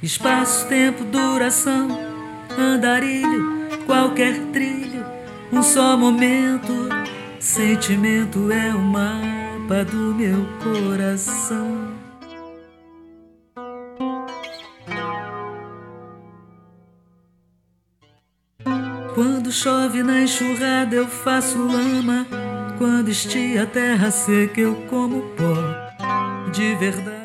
Espaço, tempo, duração, andarilho, qualquer trilho, um só momento. Sentimento é o mapa do meu coração. Quando chove na enxurrada eu faço lama, quando estia a terra seca eu como pó de verdade.